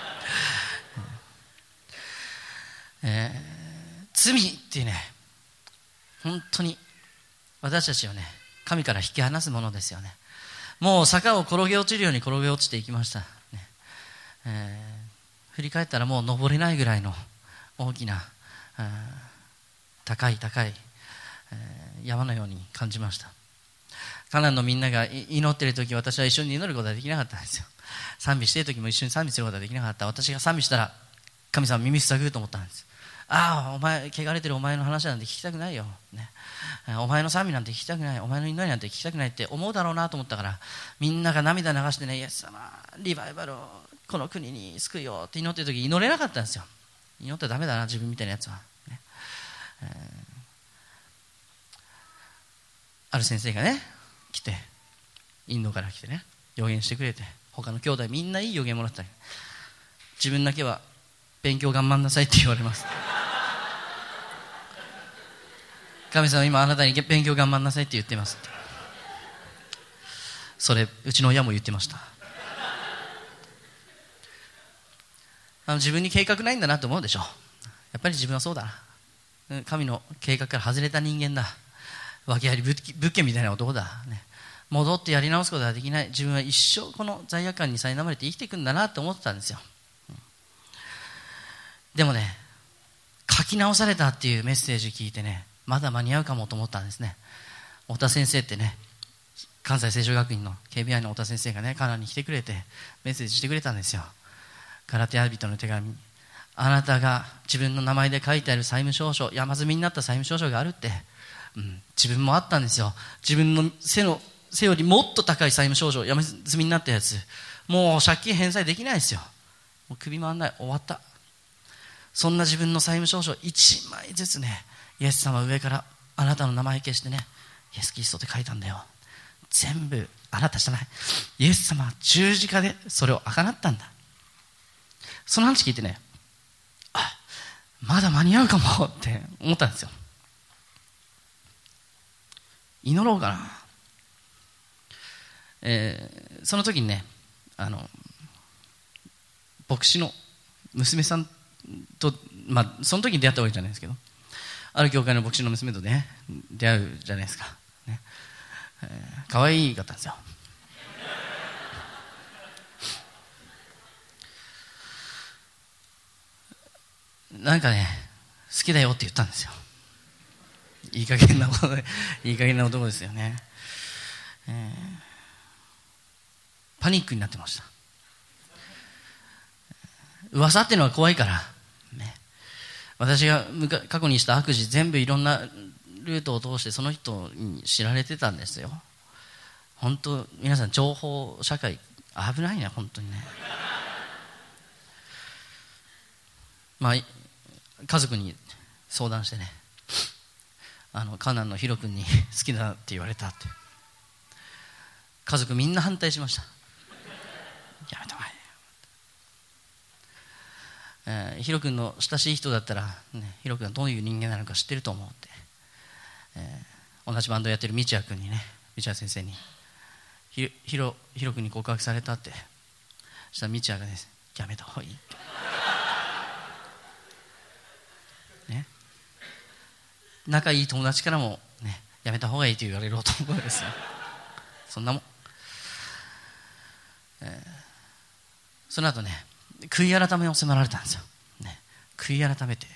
えー罪っていうね、本当に私たちをね神から引き離すものですよね。もう坂を転げ落ちるように転げ落ちていきました、ねえー、振り返ったらもう登れないぐらいの大きな高い高い、えー、山のように感じました。カナンのみんなが祈っている時、私は一緒に祈ることができなかったんですよ。賛美している時も一緒に賛美することができなかった。私が賛美したら神様耳塞ぐと思ったんです。 ああお前汚れてるお前の話なんて聞きたくないよ、ね、お前の賛美なんて聞きたくない、お前の祈りなんて聞きたくないって思うだろうなと思ったから、みんなが涙流してね、イエス様リバイバルをこの国に救いよって祈ってる時、祈れなかったんですよ。祈ったらダメだな自分みたいなやつは、ねえー、ある先生がね来て、インドから来てね予言してくれて、他の兄弟みんないい予言もらったけど、自分だけは勉強頑張んなさいって言われます。神様今あなたに勉強頑張んなさいって言ってますって。それうちの親も言ってました。あの自分に計画ないんだなと思うでしょ。やっぱり自分はそうだな、神の計画から外れた人間だ、訳あり物件みたいな男だ、ね、戻ってやり直すことができない、自分は一生この罪悪感に苛まれて生きていくんだなと思ってたんですよ。でもね、書き直されたっていうメッセージ聞いてね、まだ間に合うかもと思ったんですね。太田先生ってね、関西聖書学院の ケービーアイ の太田先生がね、カナダに来てくれてメッセージしてくれたんですよ。ガラテヤ人の手紙、あなたが自分の名前で書いてある債務証書、山積みになった債務証書があるって、うん、自分もあったんですよ。自分の背の背よりもっと高い債務証書、山積みになったやつ、もう借金返済できないですよ。もう首回んない、終わった。そんな自分の債務証書いちまいずつね、イエス様上からあなたの名前消してね、イエスキリストって書いたんだよ。全部あなたじゃない、イエス様は十字架でそれをあがなったんだ。その話聞いてね、あ、まだ間に合うかもって思ったんですよ。祈ろうかな。えー、その時にね、あの牧師の娘さんと、まあその時に出会ったわけじゃないですけど、ある教会の牧師の娘とね出会うじゃないですか、ねえー、可愛かったんですよ。なんかね、好きだよって言ったんですよ。いい加減なことで、いい加減な男ですよね、えー、パニックになってました。噂っていうのは怖いから、ね、私が過去にした悪事全部いろんなルートを通してその人に知られてたんですよ。本当皆さん情報社会危ないね、本当にね。まあ家族に相談してね、あのカナンのヒロ君に好きだって言われたって。家族みんな反対しました。やめたまえ、えー、ヒロ君の親しい人だったら、ね、ヒロ君がどういう人間なのか知ってると思うって、えー、同じバンドやってる道也君にね、道也先生にヒロヒロ君に告白されたって。そしたら道也がね、やめた方がいいってね、仲いい友達からも、ね、やめた方がいいと言われる男ですよ。そんなもん、えー、その後ね、悔い改めを迫られたんですよ、ね、悔い改めて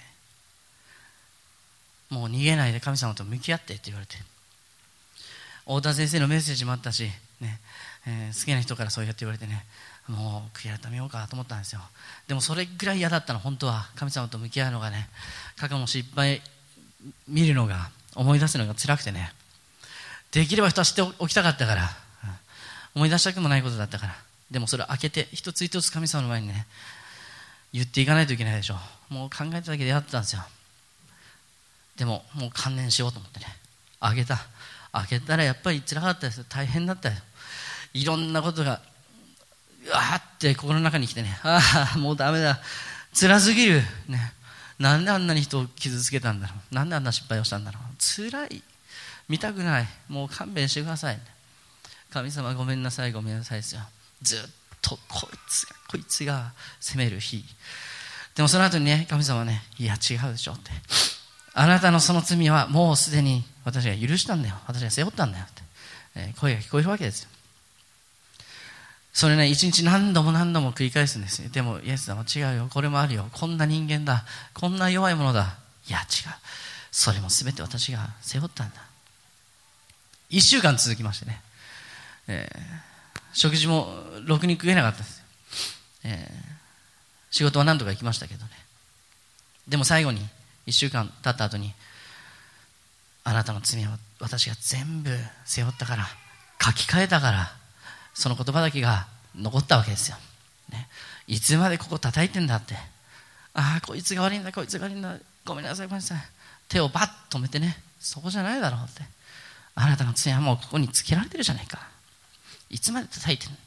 もう逃げないで神様と向き合ってって言われて、太田先生のメッセージもあったし、ねえー、好きな人からそうやって言われてね、もう悔い改めようかと思ったんですよ。でもそれぐらい嫌だったの。本当は神様と向き合うのがね、過去の失敗見るのが、思い出すのが辛くてね、できれば蓋しておきたかったから、思い出したくもないことだったから。でもそれを開けて一つ一つ神様の前にね言っていかないといけないでしょう。もう考えただけでやってたんですよ。でももう観念しようと思ってね、開けた開けたらやっぱり辛かったです。大変だったよ。いろんなことがうわーって心の中に来てね、ああもうダメだ、辛すぎる、ね、なんであんなに人を傷つけたんだろう、なんであんな失敗をしたんだろう、辛い、見たくない、もう勘弁してください、神様ごめんなさいごめんなさいですよ。ずっとこいつがこいつが責める日。でもその後にね、神様はね、いや違うでしょって、あなたのその罪はもうすでに私が許したんだよ、私が背負ったんだよって、えー、声が聞こえるわけですよ。それね、一日何度も何度も繰り返すんですよ。でもイエス様違うよ、これもあるよ、こんな人間だ、こんな弱いものだ、いや違う、それも全て私が背負ったんだ。一週間続きましてね、えー食事もろくに食えなかったです、えー、仕事は何とか行きましたけどね。でも最後にいっしゅうかん経った後に、あなたの罪を私が全部背負ったから、書き換えたから、その言葉だけが残ったわけですよ、ね、いつまでここ叩いてんだって、ああこいつが悪いんだこいつが悪いんだ、ごめんなさいごめんなさい、手をバッと止めてね、そこじゃないだろうって、あなたの罪はもうここにつけられてるじゃないか、いつまで叩いてんの。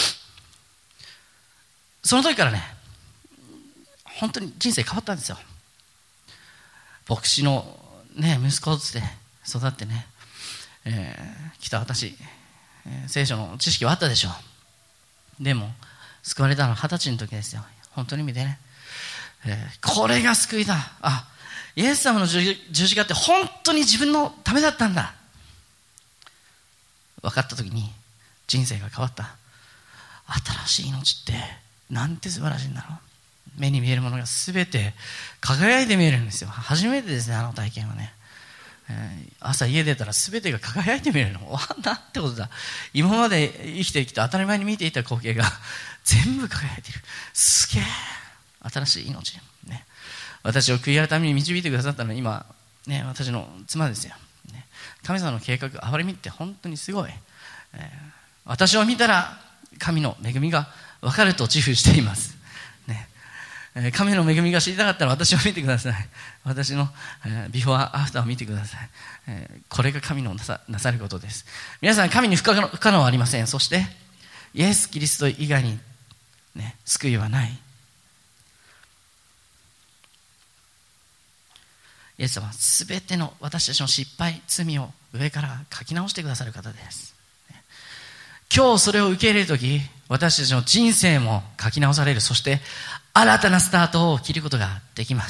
その時からね、本当に人生変わったんですよ。牧師の、ね、息子で育ってね、えー、来た私、えー、聖書の知識はあったでしょう。でも救われたのは二十歳の時ですよ。本当に見てね、えー、これが救いだ、あ、イエス様の十字架って本当に自分のためだったんだ分かった時に人生が変わった。新しい命ってなんて素晴らしいんだろう。目に見えるものが全て輝いて見えるんですよ。初めてですね、あの体験はね、えー、朝家出たら全てが輝いて見えるの。わあ、なんてことだ。今まで生きてきて当たり前に見ていた光景が全部輝いている。すげえ、新しい命、ね、私を悔い改めに導いてくださったのは今、ね、私の妻ですよ、ね、神様の計画、憐れみって本当にすごい、えー、私を見たら神の恵みが分かると自負しています、ね、えー、神の恵みが知りたかったら私を見てください。私の、えー、ビフォーアフターを見てください、えー、これが神のな さ, なさることです。皆さん、神に不可能、不可能はありません。そしてイエス・キリスト以外に、ね、救いはない。イエス様はすべての私たちの失敗、罪を上から書き直してくださる方です。今日それを受け入れるとき、私たちの人生も書き直される。そして新たなスタートを切ることができます。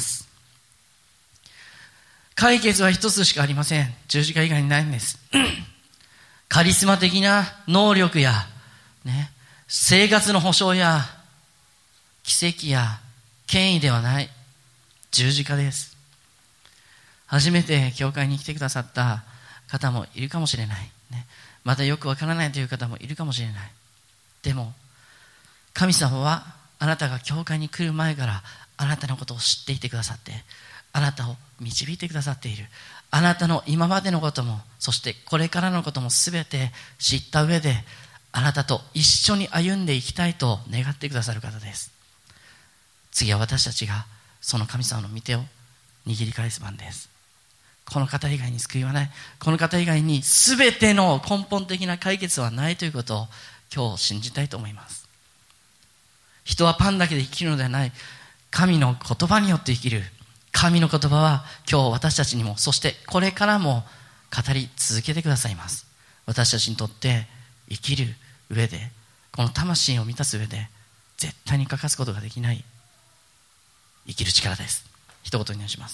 解決は一つしかありません。十字架以外にないんです。カリスマ的な能力や、ね、生活の保障や奇跡や権威ではない十字架です。初めて教会に来てくださった方もいるかもしれない、ね、またよくわからないという方もいるかもしれない。でも神様はあなたが教会に来る前からあなたのことを知っていてくださって、あなたを導いてくださっている。あなたの今までのことも、そしてこれからのこともすべて知った上で、あなたと一緒に歩んでいきたいと願ってくださる方です。次は私たちがその神様の御手を握り返す番です。この方以外に救いはない。この方以外に全ての根本的な解決はないということを今日信じたいと思います。人はパンだけで生きるのではない。神の言葉によって生きる。神の言葉は今日私たちにも、そしてこれからも語り続けてくださいます。私たちにとって生きる上で、この魂を満たす上で絶対に欠かすことができない生きる力です。一言お願いします。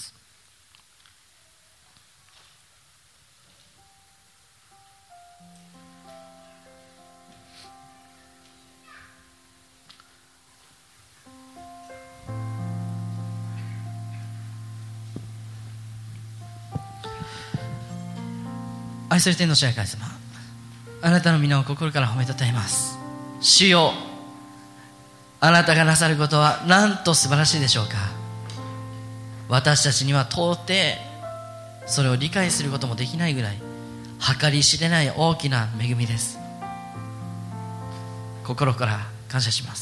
愛する天の支配神様、あなたの皆を心から褒めたたえます。主よ、あなたがなさることはなんと素晴らしいでしょうか。私たちには到底それを理解することもできないぐらい計り知れない大きな恵みです。心から感謝します。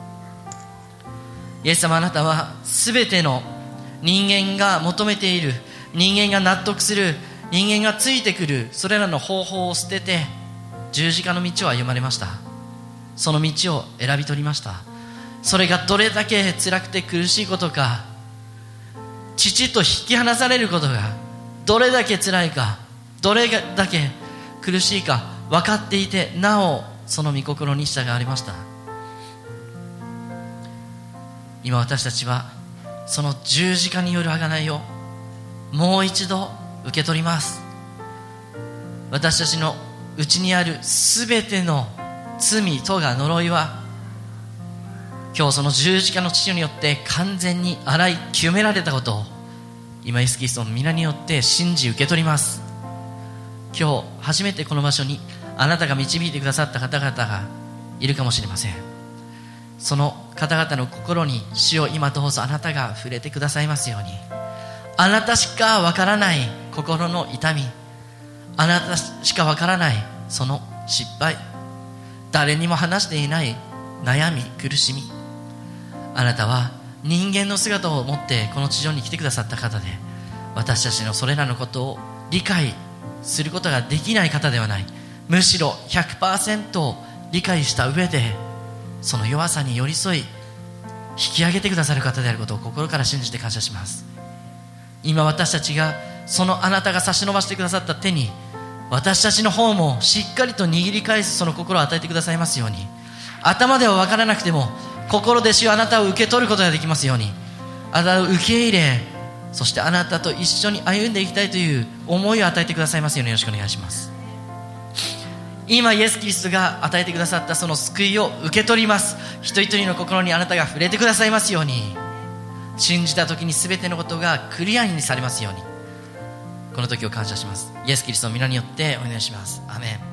イエス様、あなたはすべての人間が求めている、人間が納得する、人間がついてくるそれらの方法を捨てて十字架の道を歩まれました。その道を選び取りました。それがどれだけ辛くて苦しいことか、父と引き離されることがどれだけ辛いか、どれだけ苦しいか分かっていて、なおその御心に従われました。今私たちはその十字架による贖いをもう一度受け取ります。私たちのうちにあるすべての罪、咎、呪いは今日その十字架の父によって完全に洗い清められたことを今イエスキリストの皆によって信じ受け取ります。今日初めてこの場所にあなたが導いてくださった方々がいるかもしれません。その方々の心に主を今どうぞあなたが触れてくださいますように。あなたしかわからない心の痛み、あなたしかわからないその失敗、誰にも話していない悩み苦しみ、あなたは人間の姿を持ってこの地上に来てくださった方で、私たちのそれらのことを理解することができない方ではない。むしろ ひゃくパーセント 理解した上でその弱さに寄り添い引き上げてくださる方であることを心から信じて感謝します。今私たちがそのあなたが差し伸ばしてくださった手に私たちの方もしっかりと握り返すその心を与えてくださいますように。頭では分からなくても心で主よあなたを受け取ることができますように。あなたを受け入れ、そしてあなたと一緒に歩んでいきたいという思いを与えてくださいますようによろしくお願いします。今イエス・キリストが与えてくださったその救いを受け取ります。一人一人の心にあなたが触れてくださいますように。信じた時に全てのことがクリアにされますように。この時を感謝します。イエス・キリストの皆によってお願いします。アメン。